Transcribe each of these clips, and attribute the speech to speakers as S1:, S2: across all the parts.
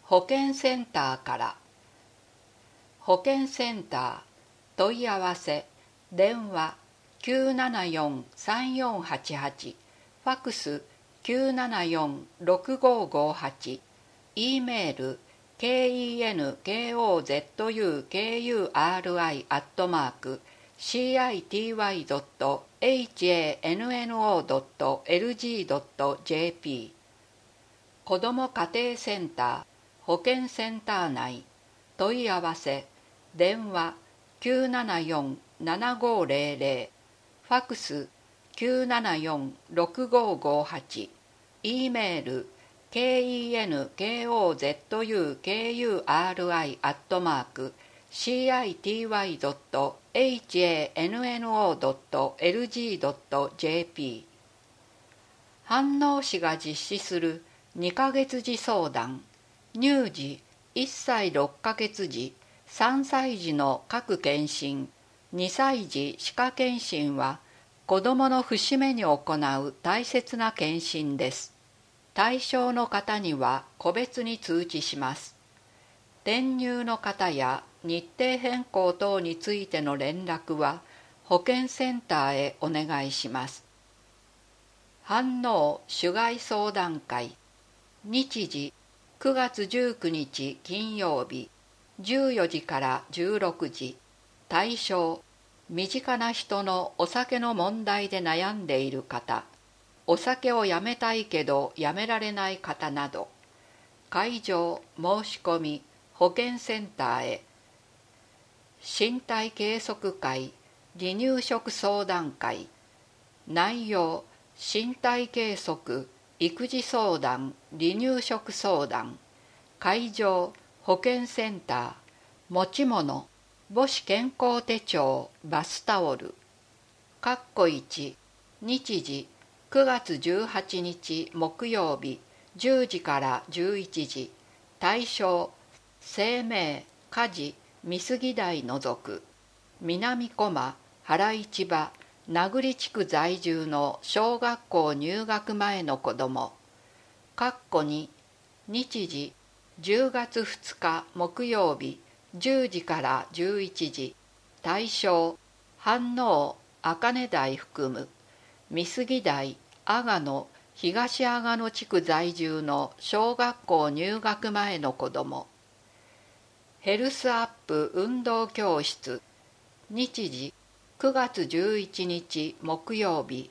S1: 保健センターから。保健センター問い合わせ電話974-3488、ファクス974-6558、E メール kenkoZUKURI@city.hanno.lg.jp。 子ども家庭センター保健センター内問い合わせ電話974-7500、ファクス974-6558、E メール kenkoZUKURI@city.hanno.lg.jp。 飯能市が実施する2ヶ月児相談、乳児1歳6ヶ月児、3歳児の各検診、2歳児歯科検診は子どもの節目に行う大切な検診です。対象の方には個別に通知します。転入の方や日程変更等についての連絡は保健センターへお願いします。飯能種害相談会、日時9月19日金曜日14時から16時、対象身近な人のお酒の問題で悩んでいる方、お酒をやめたいけどやめられない方など。会場申し込み保健センターへ。身体計測会離乳食相談会、内容身体計測、育児相談、離乳食相談。会場保健センター、持ち物母子健康手帳、バスタオル。1日時9月18日木曜日10時から11時、対象生命、家事、美杉台除く、南駒、原市場、名栗地区在住の小学校入学前の子ども。2日時10月2日木曜日10時から11時、対象飯能、茜台含む美杉台、阿賀野、東阿賀野地区在住の小学校入学前の子ども。ヘルスアップ運動教室、日時9月11日木曜日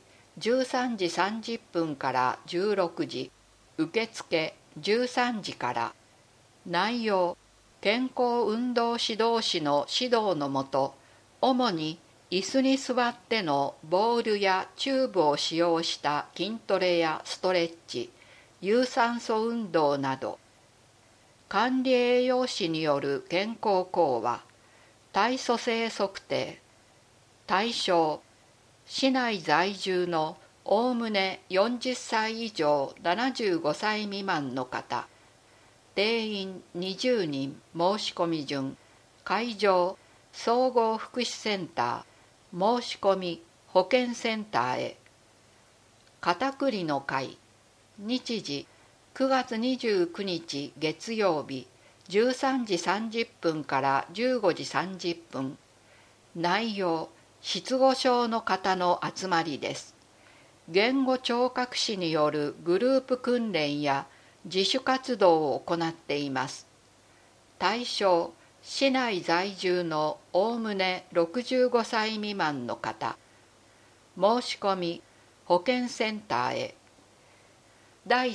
S1: 13時30分から16時、受付13時から。内容健康運動指導士の指導のもと、主に椅子に座ってのボールやチューブを使用した筋トレやストレッチ、有酸素運動など。管理栄養士による健康講話、体組成測定。対象市内在住のおおむね40歳以上75歳未満の方。定員20人、申し込み順。会場総合福祉センター、申し込み保健センターへ。片栗の会、日時9月29日月曜日13時30分から15時30分。内容失語症の方の集まりです。言語聴覚士によるグループ訓練や自主活動を行っています。対象市内在住のおおむね65歳未満の方。申し込み保健センターへ。第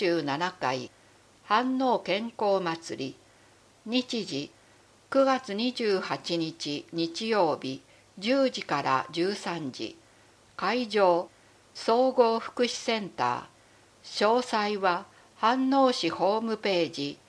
S1: 37回飯能健康まつり、日時9月28日日曜日10時から13時。会場総合福祉センター。詳細は飯能市ホームページ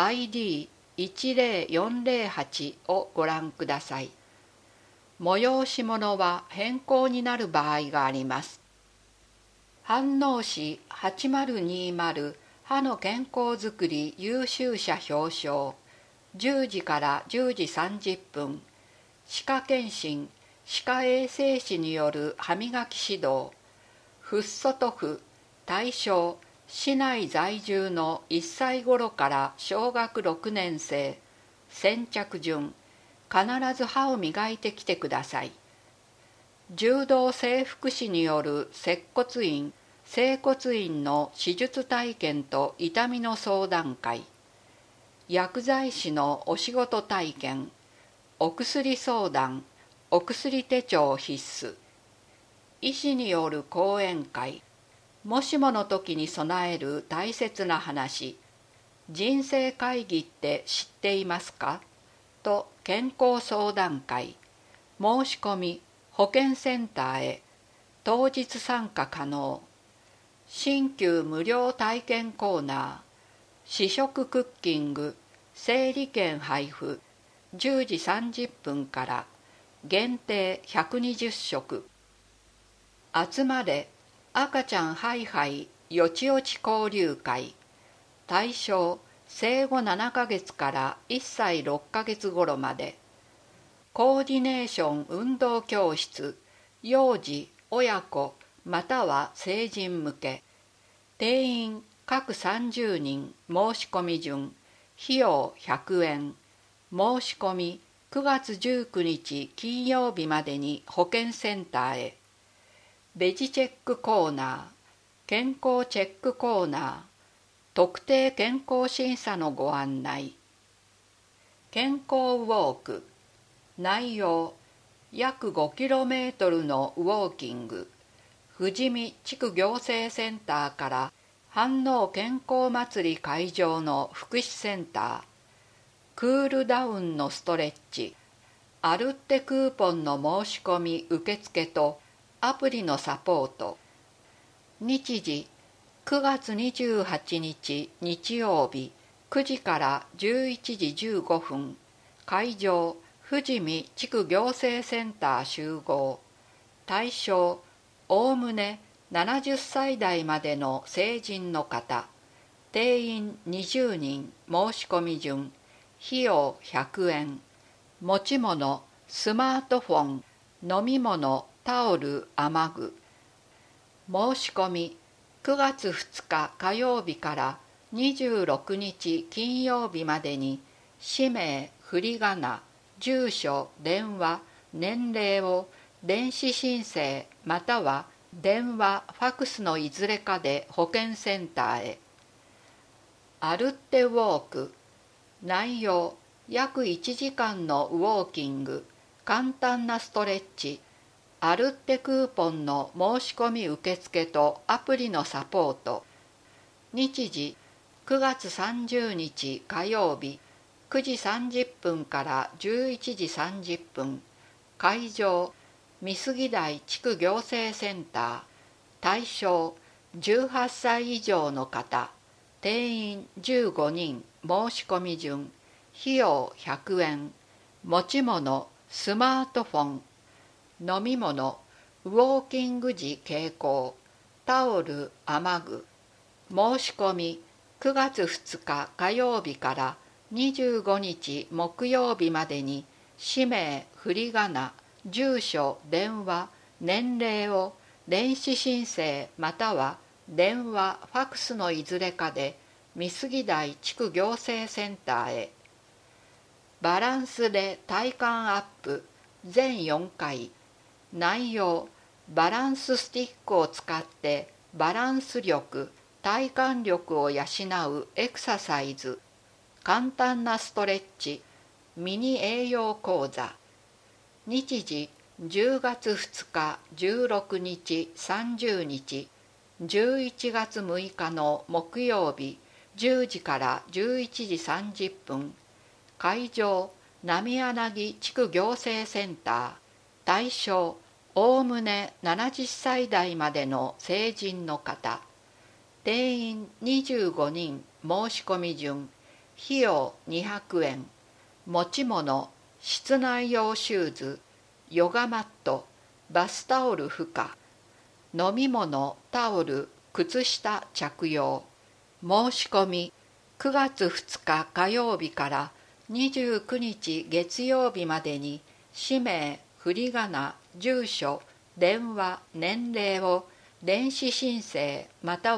S1: ID10408 をご覧ください。催し物は変更になる場合があります。飯能市8020歯の健康づくり優秀者表彰、10時から10時30分。歯科検診、歯科衛生士による歯磨き指導。フッ素塗布、対象市内在住の1歳頃から小学6年生、先着順、必ず歯を磨いてきてください。柔道整復師による接骨院、整骨院の手術体験と痛みの相談会、薬剤師のお仕事体験、お薬相談、お薬手帳必須、医師による講演会、もしもの時に備える大切な話、人生会議って知っていますかと健康相談会、申し込み保健センターへ、当日参加可能、鍼灸無料体験コーナー、試食クッキング、整理券配布、10時30分から、限定120食。集まれ、赤ちゃんハイハイよちよち交流会。対象、生後7ヶ月から1歳6ヶ月頃まで。コーディネーション運動教室、幼児、親子、または成人向け。定員各30人、申し込み順、費用100円。申し込み9月19日金曜日までに保健センターへ。ベジチェックコーナー、健康チェックコーナー、特定健康審査のご案内。健康ウォーク、内容、約 5km のウォーキング、富士見地区行政センターから飯能健康祭り会場の福祉センター、クールダウンのストレッチ、アルッテクーポンの申し込み受付とアプリのサポート。日時、9月28日日曜日9時から11時15分、会場、富士見地区行政センター集合。対象、おおむね70歳代までの成人の方。定員20人、申し込み順、費用100円。持ち物、スマートフォン、飲み物、タオル、雨具。申し込み、9月2日火曜日から26日金曜日までに、氏名、振り仮名、住所、電話、年齢を電子申請または電話、ファクスのいずれかで保健センターへ。アルッテウォーク、内容、約1時間のウォーキング、簡単なストレッチ、アルッテクーポンの申し込み受付とアプリのサポート。日時、9月30日火曜日9時30分から11時30分。会場、美杉台地区行政センター。対象、18歳以上の方。定員15人、申し込み順、費用100円。持ち物、スマートフォン。飲み物、ウォーキング時携行、タオル、雨具。申し込み、9月2日火曜日から25日木曜日までに、氏名、振り仮名、住所、電話、年齢を電子申請または電話、ファクスのいずれかで美杉台地区行政センターへ。バランスで体幹アップ、全4回。内容、バランススティックを使ってバランス力、体幹力を養うエクササイズ。簡単なストレッチ、ミニ栄養講座。日時、10月2日、16日、30日、11月6日の木曜日、10時から11時30分。会場、浪柳地区行政センター。対象、おおむね70歳代までの成人の方。定員25人、申し込み順、費用200円。持ち物、室内用シューズ、ヨガマット、バスタオル負荷。飲み物、タオル、靴下着用。申し込み、9月2日火曜日から29日月曜日までに、氏名、振り仮名、住所、電話、年齢を電子申請または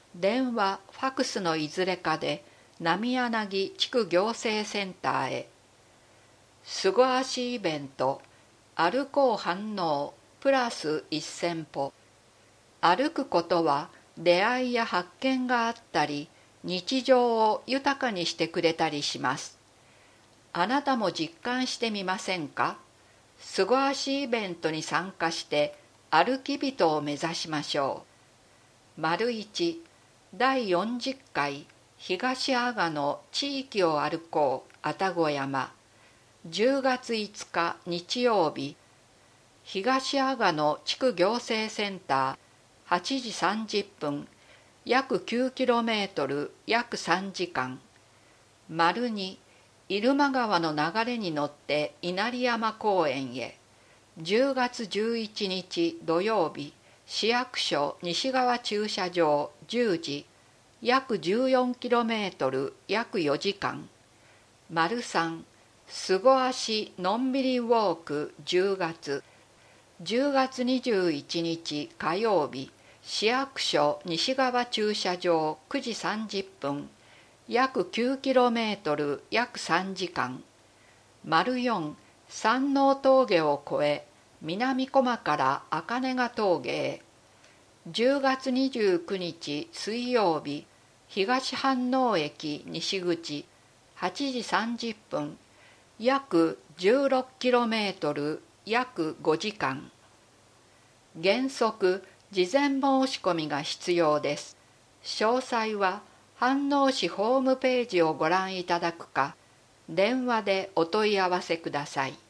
S1: 電話ファクスのいずれかで浪柳地区行政センターへ。すご足イベント、歩こう反応プラス1000歩。歩くことは出会いや発見があったり、日常を豊かにしてくれたりします。あなたも実感してみませんか？すご足イベントに参加して歩き人を目指しましょう。1、第40回東阿賀の地域を歩こう愛宕山。10月5日日曜日、東阿賀の地区行政センター8時30分、約 9km 約3時間。2、入間川の流れに乗って稲荷山公園へ。10月11日土曜日、市役所西側駐車場10時、約 14km 約4時間。3、すご足のんびりウォーク10月。10月21日火曜日、市役所西側駐車場9時30分、約 9km 約3時間。4、山王峠を越え、南駒から茜ヶ峠へ。10月29日水曜日、東飯能駅西口8時30分、約 16km 約5時間。原則事前申し込みが必要です。詳細は飯能市ホームページをご覧いただくか、電話でお問い合わせください。